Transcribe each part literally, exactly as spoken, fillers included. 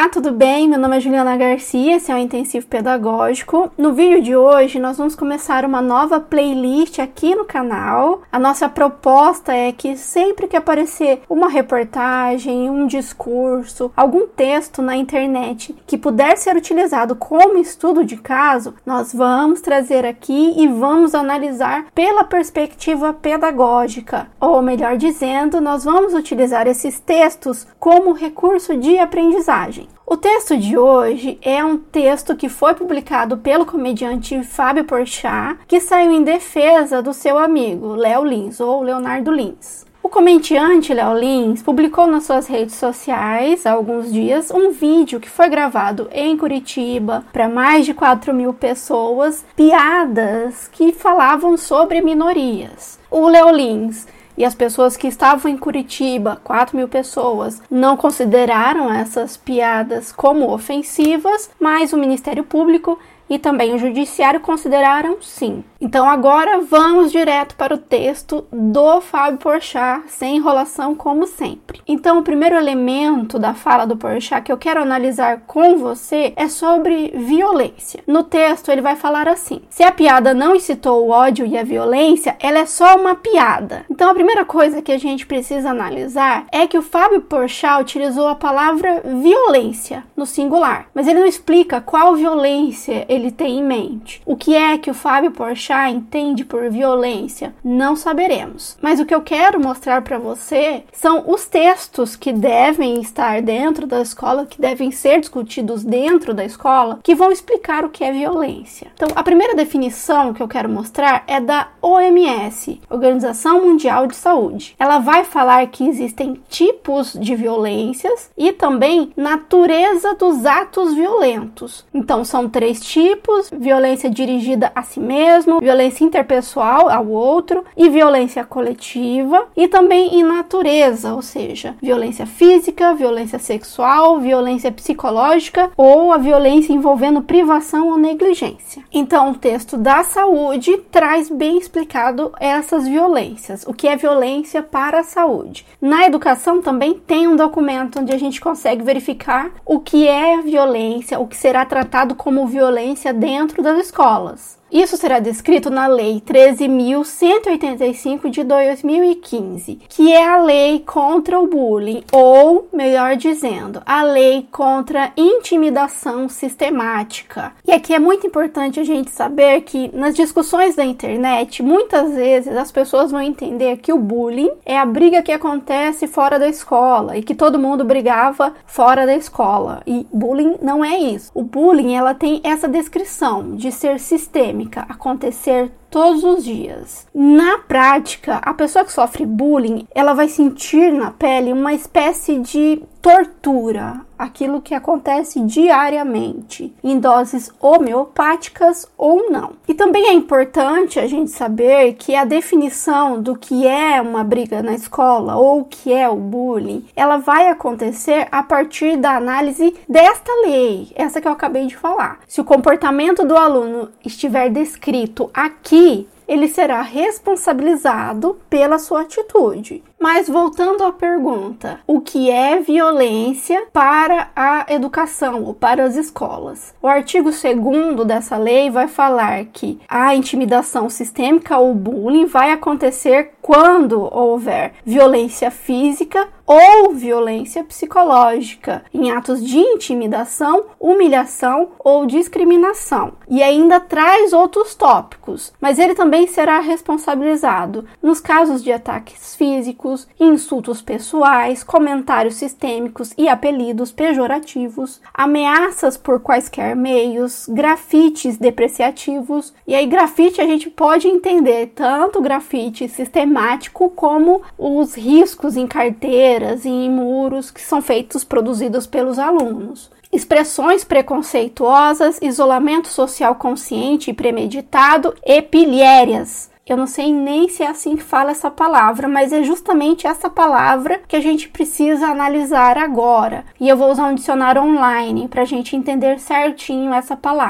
Olá, tudo bem? Meu nome é Juliana Garcia, esse é o Intensivo Pedagógico. No vídeo de hoje, nós vamos começar uma nova playlist aqui no canal. A nossa proposta é que sempre que aparecer uma reportagem, um discurso, algum texto na internet que puder ser utilizado como estudo de caso, nós vamos trazer aqui e vamos analisar pela perspectiva pedagógica. Ou melhor dizendo, nós vamos utilizar esses textos como recurso de aprendizagem. O texto de hoje é um texto que foi publicado pelo comediante Fábio Porchat, que saiu em defesa do seu amigo Léo Lins, ou Leonardo Lins. O comediante Léo Lins publicou nas suas redes sociais há alguns dias um vídeo que foi gravado em Curitiba para mais de quatro mil pessoas, piadas que falavam sobre minorias. O Léo Lins e as pessoas que estavam em Curitiba, quatro mil pessoas, não consideraram essas piadas como ofensivas, mas o Ministério Público e também o Judiciário consideraram sim. Então agora vamos direto para o texto do Fábio Porchat, sem enrolação como sempre. Então o primeiro elemento da fala do Porchat que eu quero analisar com você é sobre violência. No texto ele vai falar assim: se a piada não incitou o ódio e a violência, ela é só uma piada. Então a primeira coisa que a gente precisa analisar é que o Fábio Porchat utilizou a palavra violência no singular, mas ele não explica qual violência ele tem em mente. O que é que o Fábio Porchat entende por violência? Não saberemos. Mas o que eu quero mostrar para você são os textos que devem estar dentro da escola, que devem ser discutidos dentro da escola, que vão explicar o que é violência. Então, a primeira definição que eu quero mostrar é da O M S, Organização Mundial de Saúde. Ela vai falar que existem tipos de violências e também natureza dos atos violentos. Então, são três tipos: tipos, violência dirigida a si mesmo, violência interpessoal ao outro e violência coletiva, e também em natureza, ou seja, violência física, violência sexual, violência psicológica ou a violência envolvendo privação ou negligência. Então, o texto da saúde traz bem explicado essas violências, o que é violência para a saúde. Na educação também tem um documento onde a gente consegue verificar o que é violência, o que será tratado como violência dentro das escolas. Isso será descrito na Lei treze mil cento e oitenta e cinco de dois mil e quinze, que é a lei contra o bullying, ou, melhor dizendo, a lei contra intimidação sistemática. E aqui é muito importante a gente saber que nas discussões da internet, muitas vezes as pessoas vão entender que o bullying é a briga que acontece fora da escola e que todo mundo brigava fora da escola. E bullying não é isso. O bullying, ela tem essa descrição de ser sistêmico, acontecer todos os dias. Na prática, a pessoa que sofre bullying, ela vai sentir na pele uma espécie de tortura, aquilo que acontece diariamente, em doses homeopáticas ou não. E também é importante a gente saber que a definição do que é uma briga na escola ou o que é o bullying, ela vai acontecer a partir da análise desta lei, essa que eu acabei de falar. Se o comportamento do aluno estiver descrito aqui, ele será responsabilizado pela sua atitude. Mas voltando à pergunta, o que é violência para a educação ou para as escolas? O artigo segundo dessa lei vai falar que a intimidação sistêmica ou bullying vai acontecer quando houver violência física ou violência psicológica, em atos de intimidação, humilhação ou discriminação. E ainda traz outros tópicos, mas ele também será responsabilizado nos casos de ataques físicos, insultos pessoais, comentários sistêmicos e apelidos pejorativos, ameaças por quaisquer meios, grafites depreciativos. E aí grafite a gente pode entender tanto grafite sistemático como os riscos em carteiras e em muros que são feitos, produzidos pelos alunos. Expressões preconceituosas, isolamento social consciente e premeditado e pilhérias. Eu não sei nem se é assim que fala essa palavra, mas é justamente essa palavra que a gente precisa analisar agora. E eu vou usar um dicionário online para a gente entender certinho essa palavra.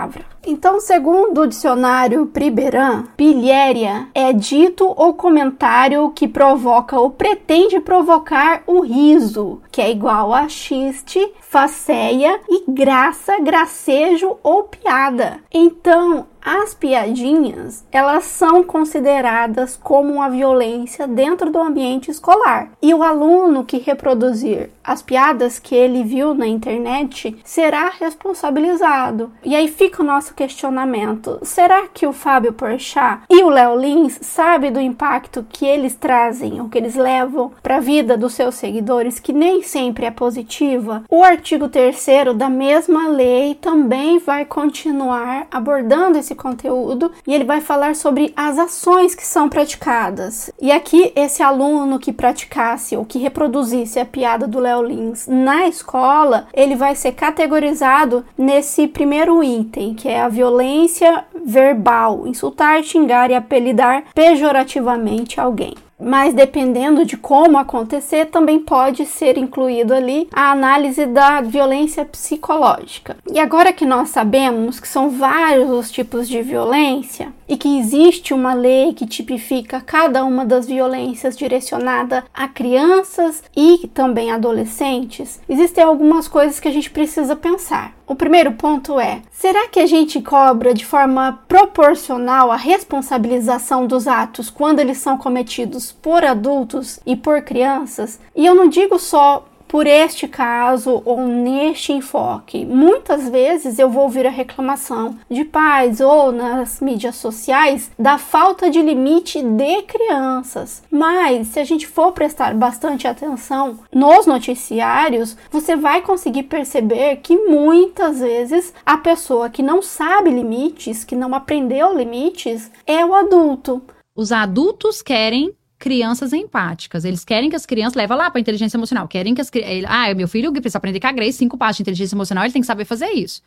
Então, segundo o dicionário Priberan, pilhéria é dito ou comentário que provoca ou pretende provocar o riso, que é igual a xiste, facéia e graça, gracejo ou piada. Então, as piadinhas, elas são consideradas como uma violência dentro do ambiente escolar. E o aluno que reproduzir as piadas que ele viu na internet será responsabilizado. E aí fica o nosso questionamento. Será que o Fábio Porchat e o Léo Lins sabem do impacto que eles trazem, ou que eles levam para a vida dos seus seguidores, que nem sempre é positiva? O artigo terceiro da mesma lei também vai continuar abordando esse conteúdo e ele vai falar sobre as ações que são praticadas. E aqui esse aluno que praticasse ou que reproduzisse a piada do Léo Lins na escola, ele vai ser categorizado nesse primeiro item, que é a violência verbal, insultar, xingar e apelidar pejorativamente alguém. Mas dependendo de como acontecer, também pode ser incluído ali a análise da violência psicológica. E agora que nós sabemos que são vários os tipos de violência e que existe uma lei que tipifica cada uma das violências direcionada a crianças e também adolescentes, existem algumas coisas que a gente precisa pensar. O primeiro ponto é, será que a gente cobra de forma proporcional a responsabilização dos atos quando eles são cometidos por adultos e por crianças? E eu não digo só por este caso ou neste enfoque. Muitas vezes eu vou ouvir a reclamação de pais ou nas mídias sociais da falta de limite de crianças. Mas se a gente for prestar bastante atenção nos noticiários, você vai conseguir perceber que muitas vezes a pessoa que não sabe limites, que não aprendeu limites, é o adulto. Os adultos querem crianças empáticas. Eles querem que as crianças levem lá para inteligência emocional. Querem que as crianças... Ah, meu filho precisa aprender com a Grace, cinco passos de inteligência emocional, ele tem que saber fazer isso.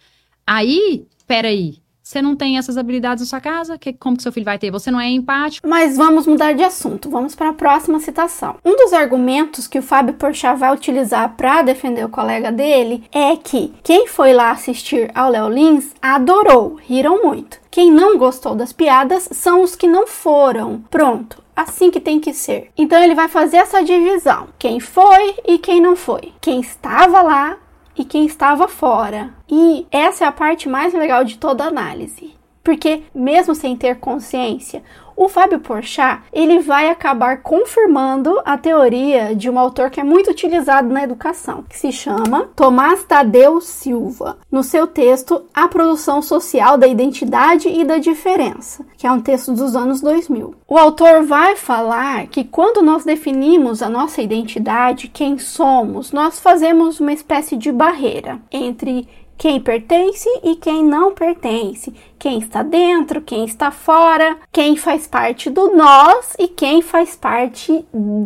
Aí, peraí, você não tem essas habilidades na sua casa? Que, como que seu filho vai ter? Você não é empático? Mas vamos mudar de assunto. Vamos para a próxima citação. Um dos argumentos que o Fábio Porchat vai utilizar para defender o colega dele é que quem foi lá assistir ao Léo Lins adorou, riram muito. Quem não gostou das piadas são os que não foram. Pronto. Assim que tem que ser. Então ele vai fazer essa divisão. Quem foi e quem não foi. Quem estava lá e quem estava fora. E essa é a parte mais legal de toda a análise. Porque mesmo sem ter consciência, o Fábio Porchat, ele vai acabar confirmando a teoria de um autor que é muito utilizado na educação, que se chama Tomás Tadeu Silva, no seu texto A Produção Social da Identidade e da Diferença, que é um texto dos anos dois mil. O autor vai falar que quando nós definimos a nossa identidade, quem somos, nós fazemos uma espécie de barreira entre quem pertence e quem não pertence, quem está dentro, quem está fora, quem faz parte do nós e quem faz parte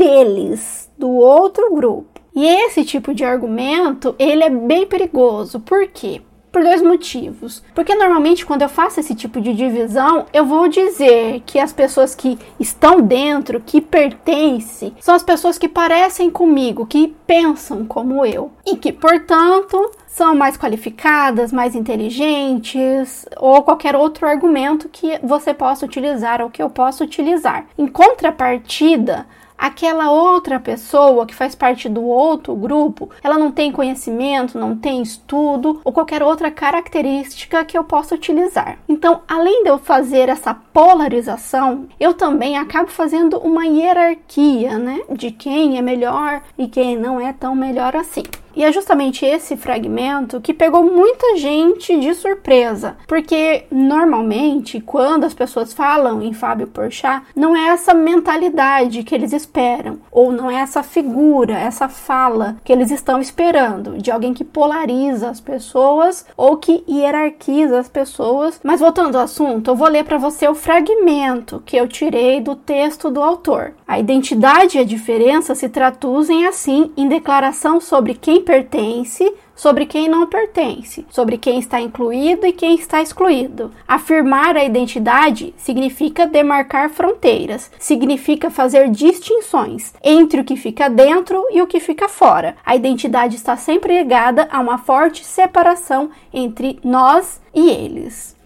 deles, do outro grupo. E esse tipo de argumento, ele é bem perigoso. Por quê? Por dois motivos. Porque normalmente quando eu faço esse tipo de divisão, eu vou dizer que as pessoas que estão dentro, que pertencem, são as pessoas que parecem comigo, que pensam como eu. E que, portanto, são mais qualificadas, mais inteligentes, ou qualquer outro argumento que você possa utilizar ou que eu possa utilizar. Em contrapartida, aquela outra pessoa que faz parte do outro grupo, ela não tem conhecimento, não tem estudo ou qualquer outra característica que eu possa utilizar. Então, além de eu fazer essa polarização, eu também acabo fazendo uma hierarquia, né, de quem é melhor e quem não é tão melhor assim. E é justamente esse fragmento que pegou muita gente de surpresa, porque normalmente quando as pessoas falam em Fábio Porchat, não é essa mentalidade que eles esperam, ou não é essa figura, essa fala que eles estão esperando, de alguém que polariza as pessoas ou que hierarquiza as pessoas. Mas voltando ao assunto, eu vou ler para você o fragmento que eu tirei do texto do autor. A identidade e a diferença se traduzem assim em declaração sobre quem pertence, sobre quem não pertence, sobre quem está incluído e quem está excluído. Afirmar a identidade significa demarcar fronteiras, significa fazer distinções entre o que fica dentro e o que fica fora. A identidade está sempre ligada a uma forte separação entre nós e eles.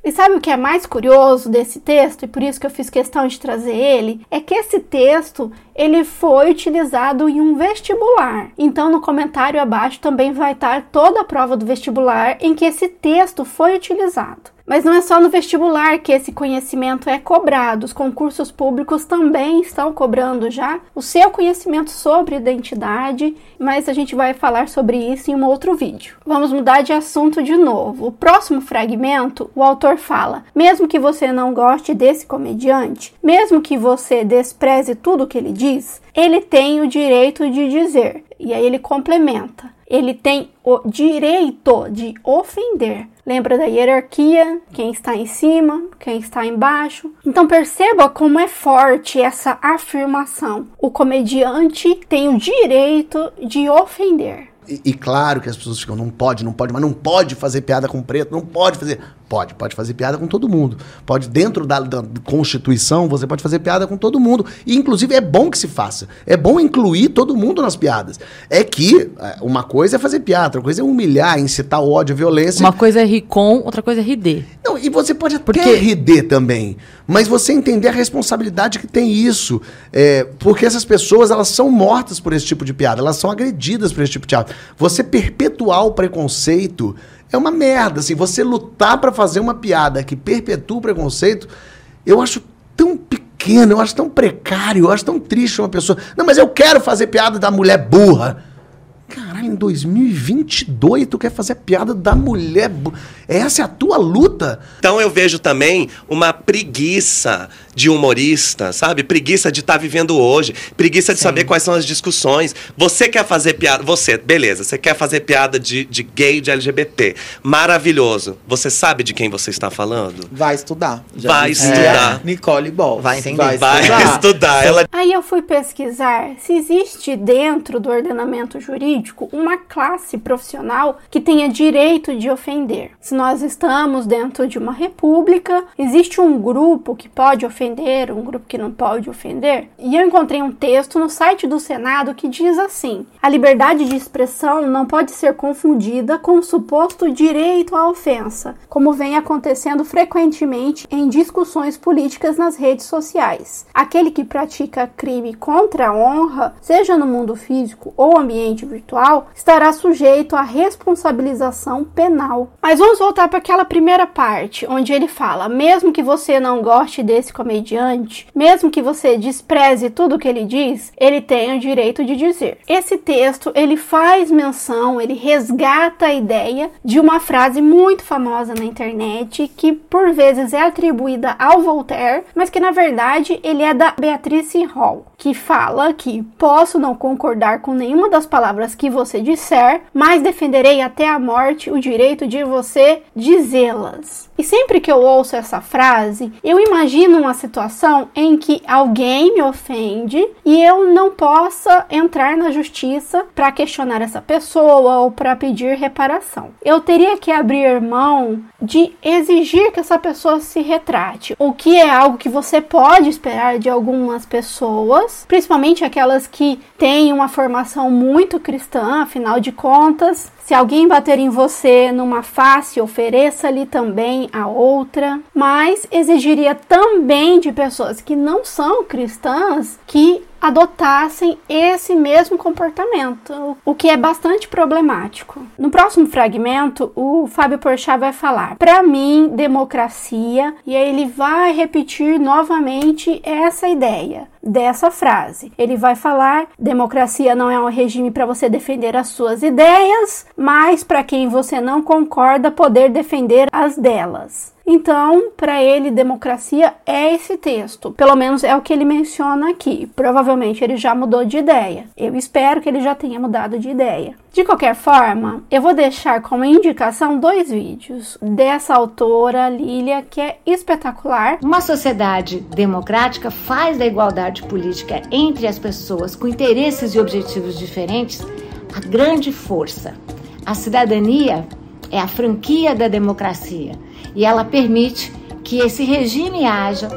E sabe o que é mais curioso desse texto, e por isso que eu fiz questão de trazer ele? É que esse texto, ele foi utilizado em um vestibular. Então, no comentário abaixo também vai estar toda a prova do vestibular em que esse texto foi utilizado. Mas não é só no vestibular que esse conhecimento é cobrado. Os concursos públicos também estão cobrando já o seu conhecimento sobre identidade, mas a gente vai falar sobre isso em um outro vídeo. Vamos mudar de assunto de novo. O próximo fragmento, o autor fala: mesmo que você não goste desse comediante, mesmo que você despreze tudo o que ele diz, ele tem o direito de dizer. E aí ele complementa: ele tem o direito de ofender. Lembra da hierarquia? Quem está em cima, quem está embaixo. Então perceba como é forte essa afirmação. O comediante tem o direito de ofender. E, e claro que as pessoas ficam, não pode, não pode, mas não pode fazer piada com preto, não pode fazer... Pode, pode fazer piada com todo mundo. Pode, dentro da, da Constituição, você pode fazer piada com todo mundo. E, inclusive, é bom que se faça. É bom incluir todo mundo nas piadas. É que uma coisa é fazer piada, outra coisa é humilhar, incitar ódio, violência. Uma coisa é rir com, outra coisa é rir de. Não, e você pode até porque... rir de também. Mas você entender a responsabilidade que tem isso. É, porque essas pessoas, elas são mortas por esse tipo de piada. Elas são agredidas por esse tipo de piada. Você perpetuar o preconceito... é uma merda, assim, você lutar pra fazer uma piada que perpetua o preconceito, eu acho tão pequeno, eu acho tão precário, eu acho tão triste uma pessoa... Não, mas eu quero fazer piada da mulher burra. Caralho, em dois mil e vinte e dois tu quer fazer a piada da mulher burra? Essa é a tua luta? Então eu vejo também uma preguiça de humorista, sabe? Preguiça de estar tá vivendo hoje, preguiça de Sim. saber quais são as discussões. Você quer fazer piada, você, beleza, você quer fazer piada de, de gay, de L G B T, maravilhoso. Você sabe de quem você está falando? Vai estudar. Já vai estudar. É. Nicole Ball. Vai entender. Vai, vai estudar. estudar. Ela... Aí eu fui pesquisar se existe dentro do ordenamento jurídico uma classe profissional que tenha direito de ofender. Se nós estamos dentro de uma república, existe um grupo que pode ofender, um grupo que não pode ofender? E eu encontrei um texto no site do Senado que diz assim: a liberdade de expressão não pode ser confundida com o suposto direito à ofensa, como vem acontecendo frequentemente em discussões políticas nas redes sociais. Aquele que pratica crime contra a honra, seja no mundo físico ou ambiente virtual, estará sujeito à responsabilização penal. Mas vamos voltar para aquela primeira parte, onde ele fala: mesmo que você não goste desse comediante, mesmo que você despreze tudo o que ele diz, ele tem o direito de dizer. Esse texto, ele faz menção, ele resgata a ideia de uma frase muito famosa na internet, que por vezes é atribuída ao Voltaire, mas que na verdade ele é da Beatrice Hall, que fala que posso não concordar com nenhuma das palavras que você disser, mas defenderei até a morte o direito de você dizê-las. E sempre que eu ouço essa frase, eu imagino uma situação em que alguém me ofende e eu não possa entrar na justiça para questionar essa pessoa ou para pedir reparação. Eu teria que abrir mão de exigir que essa pessoa se retrate, o que é algo que você pode esperar de algumas pessoas, principalmente aquelas que têm uma formação muito cristã. Afinal de contas, se alguém bater em você numa face, ofereça-lhe também a outra. Mas exigiria também de pessoas que não são cristãs que adotassem esse mesmo comportamento, o que é bastante problemático. No próximo fragmento, o Fábio Porchat vai falar: para mim, democracia, e aí ele vai repetir novamente essa ideia dessa frase. Ele vai falar: democracia não é um regime para você defender as suas ideias, mas para quem você não concorda poder defender as delas. Então, para ele, democracia é esse texto. Pelo menos é o que ele menciona aqui. Provavelmente ele já mudou de ideia. Eu espero que ele já tenha mudado de ideia. De qualquer forma, eu vou deixar como indicação dois vídeos dessa autora, Lília, que é espetacular. Uma sociedade democrática faz da igualdade política entre as pessoas com interesses e objetivos diferentes a grande força. A cidadania é a franquia da democracia e ela permite que esse regime haja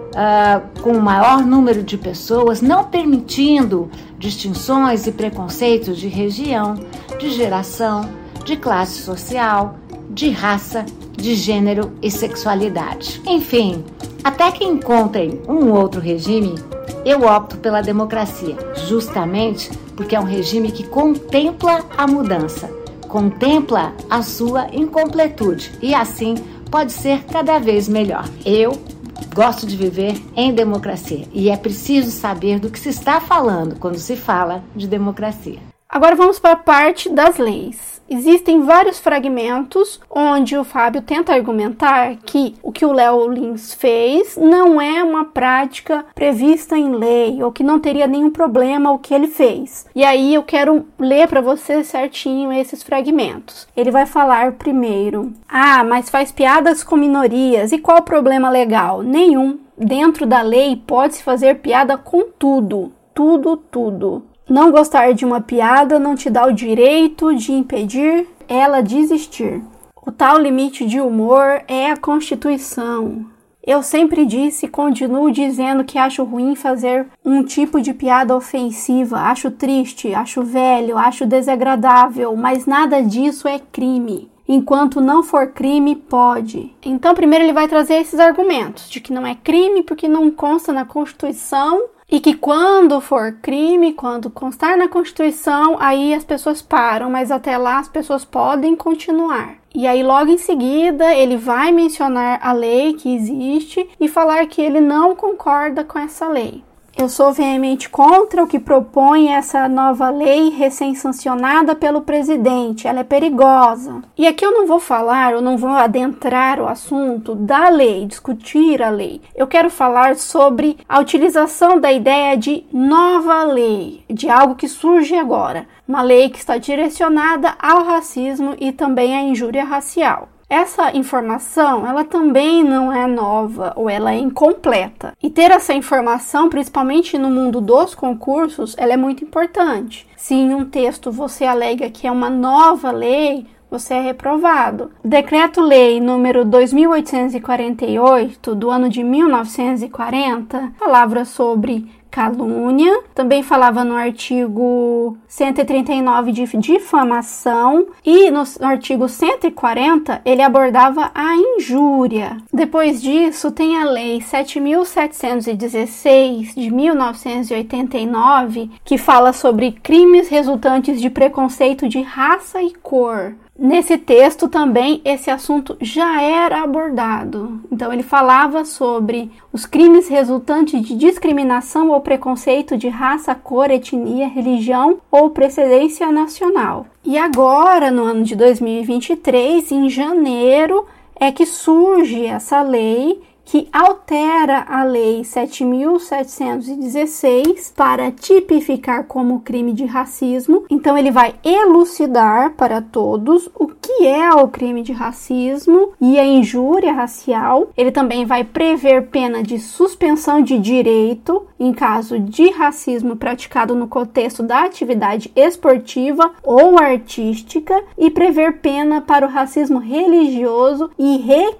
uh, com o maior número de pessoas, não permitindo distinções e preconceitos de região, de geração, de classe social, de raça, de gênero e sexualidade. Enfim, até que encontrem um outro regime, eu opto pela democracia, justamente porque é um regime que contempla a mudança, contempla a sua incompletude e assim pode ser cada vez melhor. Eu gosto de viver em democracia e é preciso saber do que se está falando quando se fala de democracia. Agora vamos para a parte das leis. Existem vários fragmentos onde o Fábio tenta argumentar que o que o Léo Lins fez não é uma prática prevista em lei, ou que não teria nenhum problema o que ele fez. E aí eu quero ler para você certinho esses fragmentos. Ele vai falar primeiro: ah, mas faz piadas com minorias, e qual o problema legal? Nenhum. Dentro da lei pode-se fazer piada com tudo, tudo, tudo. Não gostar de uma piada não te dá o direito de impedir ela de existir. O tal limite de humor é a Constituição. Eu sempre disse e continuo dizendo que acho ruim fazer um tipo de piada ofensiva. Acho triste, acho velho, acho desagradável, mas nada disso é crime. Enquanto não for crime, pode. Então, primeiro ele vai trazer esses argumentos de que não é crime porque não consta na Constituição, e que quando for crime, quando constar na Constituição, aí as pessoas param, mas até lá as pessoas podem continuar. E aí logo em seguida ele vai mencionar a lei que existe e falar que ele não concorda com essa lei. Eu sou veemente contra o que propõe essa nova lei recém-sancionada pelo presidente. Ela é perigosa. E aqui eu não vou falar, eu não vou adentrar o assunto da lei, discutir a lei. Eu quero falar sobre a utilização da ideia de nova lei, de algo que surge agora. Uma lei que está direcionada ao racismo e também à injúria racial. Essa informação, ela também não é nova ou ela é incompleta. E ter essa informação, principalmente no mundo dos concursos, ela é muito importante. Se em um texto você alega que é uma nova lei, você é reprovado. O Decreto-Lei número dois mil oitocentos e quarenta e oito, do ano de mil novecentos e quarenta, falava sobre calúnia, também falava no artigo cento e trinta e nove de difamação e no artigo cento e quarenta ele abordava a injúria. Depois disso tem a lei sete mil setecentos e dezesseis de mil novecentos e oitenta e nove que fala sobre crimes resultantes de preconceito de raça e cor. Nesse texto também esse assunto já era abordado. Então ele falava sobre os crimes resultantes de discriminação ou preconceito de raça, cor, etnia, religião ou precedência nacional. E agora, no ano de dois mil e vinte e três, em janeiro, é que surge essa lei que altera a Lei sete mil setecentos e dezesseis para tipificar como crime de racismo. Então ele vai elucidar para todos o que é o crime de racismo e a injúria racial. Ele também vai prever pena de suspensão de direito em caso de racismo praticado no contexto da atividade esportiva ou artística e prever pena para o racismo religioso e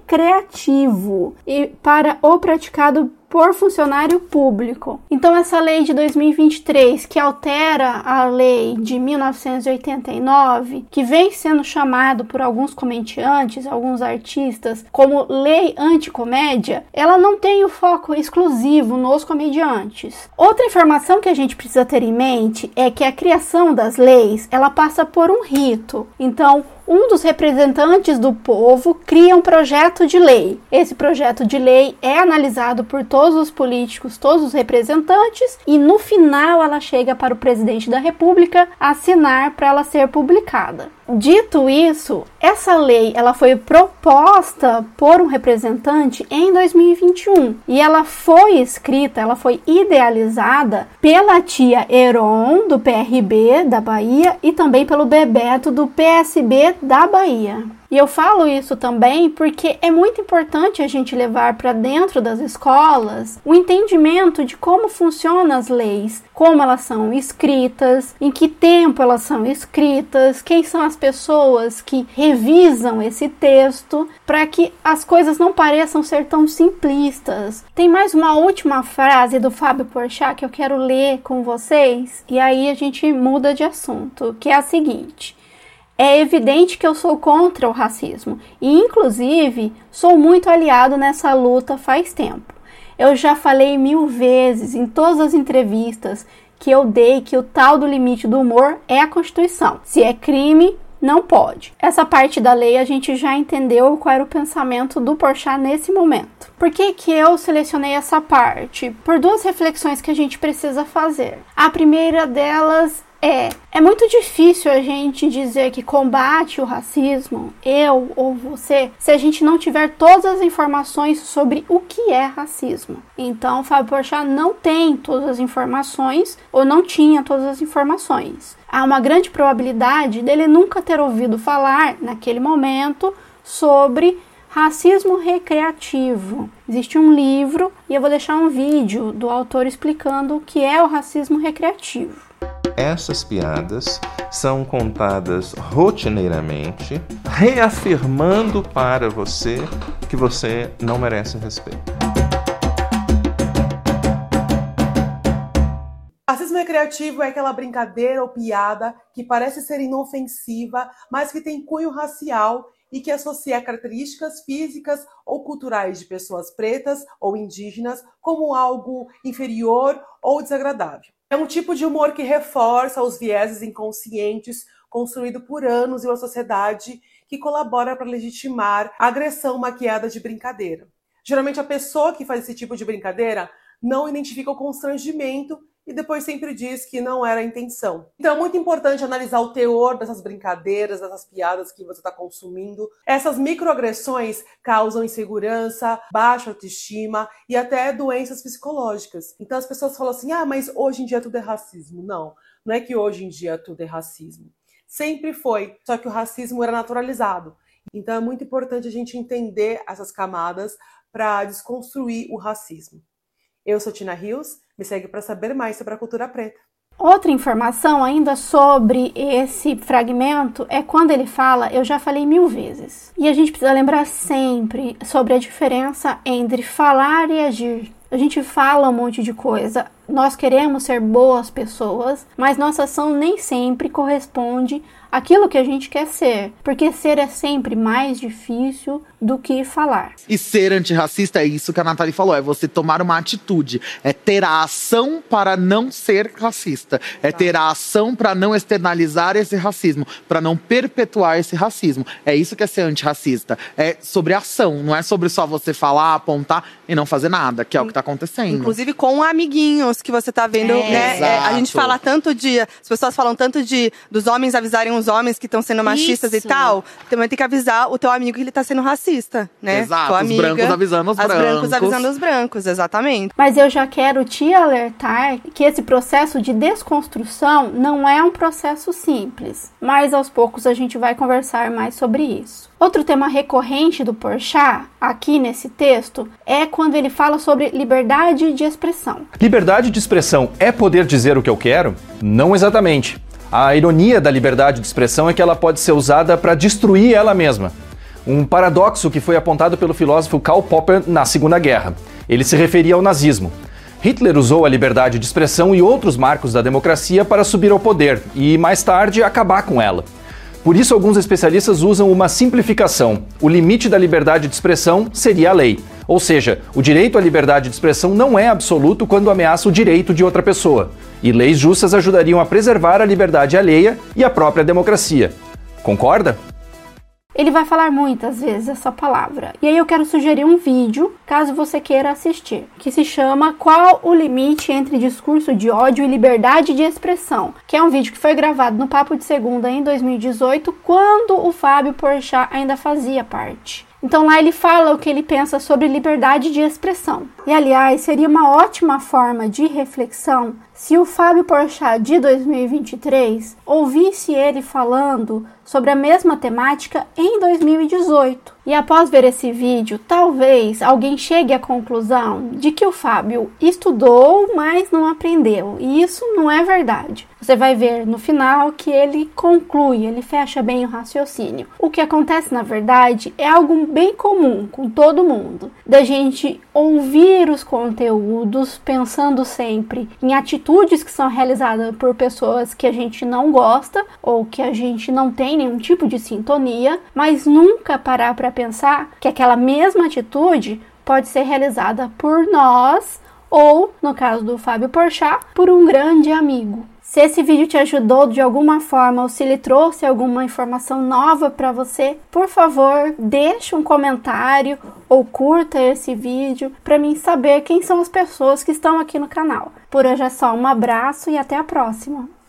recreativo e para o praticado por funcionário público. Então essa lei de dois mil e vinte e três, que altera a lei de mil novecentos e oitenta e nove, que vem sendo chamado por alguns comediantes, alguns artistas, como lei anticomédia, ela não tem o foco exclusivo nos comediantes. Outra informação que a gente precisa ter em mente é que a criação das leis, ela passa por um rito. Então, um dos representantes do povo cria um projeto de lei. Esse projeto de lei é analisado por todos os políticos, todos os representantes, e no final ela chega para o presidente da República assinar para ela ser publicada. Dito isso, essa lei ela foi proposta por um representante em dois mil e vinte e um e ela foi escrita, ela foi idealizada pela tia Heron do P R B da Bahia e também pelo Bebeto do P S B da Bahia. E eu falo isso também porque é muito importante a gente levar para dentro das escolas o entendimento de como funcionam as leis, como elas são escritas, em que tempo elas são escritas, quem são as pessoas que revisam esse texto, para que as coisas não pareçam ser tão simplistas. Tem mais uma última frase do Fábio Porchat que eu quero ler com vocês, e aí a gente muda de assunto, que é a seguinte: é evidente que eu sou contra o racismo e, inclusive, sou muito aliado nessa luta faz tempo. Eu já falei mil vezes em todas as entrevistas que eu dei que o tal do limite do humor é a Constituição. Se é crime, não pode. Essa parte da lei a gente já entendeu qual era o pensamento do Porchat nesse momento. Por que que eu selecionei essa parte? Por duas reflexões que a gente precisa fazer. A primeira delas é, é muito difícil a gente dizer que combate o racismo, eu ou você, se a gente não tiver todas as informações sobre o que é racismo. Então, Fábio Porchat não tem todas as informações, ou não tinha todas as informações. Há uma grande probabilidade dele nunca ter ouvido falar, naquele momento, sobre racismo recreativo. Existe um livro, e eu vou deixar um vídeo do autor explicando o que é o racismo recreativo. Essas piadas são contadas rotineiramente, reafirmando para você que você não merece respeito. Racismo recreativo é aquela brincadeira ou piada que parece ser inofensiva, mas que tem cunho racial e que associa características físicas ou culturais de pessoas pretas ou indígenas como algo inferior ou desagradável. É um tipo de humor que reforça os vieses inconscientes construído por anos em uma sociedade que colabora para legitimar a agressão maquiada de brincadeira. Geralmente a pessoa que faz esse tipo de brincadeira não identifica o constrangimento e depois sempre diz que não era a intenção. Então é muito importante analisar o teor dessas brincadeiras, dessas piadas que você está consumindo. Essas microagressões causam insegurança, baixa autoestima e até doenças psicológicas. Então as pessoas falam assim, ah, mas hoje em dia tudo é racismo. Não, não é que hoje em dia tudo é racismo. Sempre foi, só que o racismo era naturalizado. Então é muito importante a gente entender essas camadas para desconstruir o racismo. Eu sou Tina Rios, me segue para saber mais sobre a cultura preta. Outra informação ainda sobre esse fragmento é quando ele fala, eu já falei mil vezes. E a gente precisa lembrar sempre sobre a diferença entre falar e agir. A gente fala um monte de coisa, nós queremos ser boas pessoas, mas nossa ação nem sempre corresponde àquilo que a gente quer ser, porque ser é sempre mais difícil do que falar. E ser antirracista é isso que a Nathalie falou, é você tomar uma atitude, é ter a ação para não ser racista, é ter a ação para não externalizar esse racismo, para não perpetuar esse racismo. É isso que é ser antirracista, é sobre ação, não é sobre só você falar, apontar e não fazer nada, que é o que está acontecendo. Inclusive com amiguinhos que você tá vendo, é, né? É, a gente fala tanto de, as pessoas falam tanto de dos homens avisarem os homens que estão sendo machistas Isso. e tal, também tem que avisar o teu amigo que ele tá sendo racista, né? Exato, Tua os amiga, brancos avisando os as brancos. brancos avisando os brancos, exatamente. Mas eu já quero te alertar que esse processo de desconstrução não é um processo simples, mas aos poucos a gente vai conversar mais sobre isso. Outro tema recorrente do Porchat, aqui nesse texto, é quando ele fala sobre liberdade de expressão. Liberdade de expressão é poder dizer o que eu quero? Não exatamente. A ironia da liberdade de expressão é que ela pode ser usada para destruir ela mesma. Um paradoxo que foi apontado pelo filósofo Karl Popper na Segunda Guerra. Ele se referia ao nazismo. Hitler usou a liberdade de expressão e outros marcos da democracia para subir ao poder e, mais tarde, acabar com ela. Por isso, alguns especialistas usam uma simplificação. O limite da liberdade de expressão seria a lei. Ou seja, o direito à liberdade de expressão não é absoluto quando ameaça o direito de outra pessoa. E leis justas ajudariam a preservar a liberdade alheia e a própria democracia. Concorda? Ele vai falar muitas vezes essa palavra. E aí eu quero sugerir um vídeo, caso você queira assistir, que se chama Qual o Limite entre Discurso de Ódio e Liberdade de Expressão? Que é um vídeo que foi gravado no Papo de Segunda em dois mil e dezoito, quando o Fábio Porchat ainda fazia parte. Então lá ele fala o que ele pensa sobre liberdade de expressão. E aliás, seria uma ótima forma de reflexão se o Fábio Porchat de dois mil e vinte e três ouvisse ele falando sobre a mesma temática em dois mil e dezoito. E após ver esse vídeo, talvez alguém chegue à conclusão de que o Fábio estudou, mas não aprendeu. E isso não é verdade. você vai ver no final que ele conclui, ele fecha bem o raciocínio. O que acontece, na verdade, é algo bem comum com todo mundo, da gente ouvir os conteúdos pensando sempre em atitudes que são realizadas por pessoas que a gente não gosta ou que a gente não tem nenhum tipo de sintonia, mas nunca parar para pensar que aquela mesma atitude pode ser realizada por nós ou, no caso do Fábio Porchat, por um grande amigo. Se esse vídeo te ajudou de alguma forma ou se ele trouxe alguma informação nova para você, por favor, deixe um comentário ou curta esse vídeo para mim saber quem são as pessoas que estão aqui no canal. Por hoje é só, um abraço e até a próxima!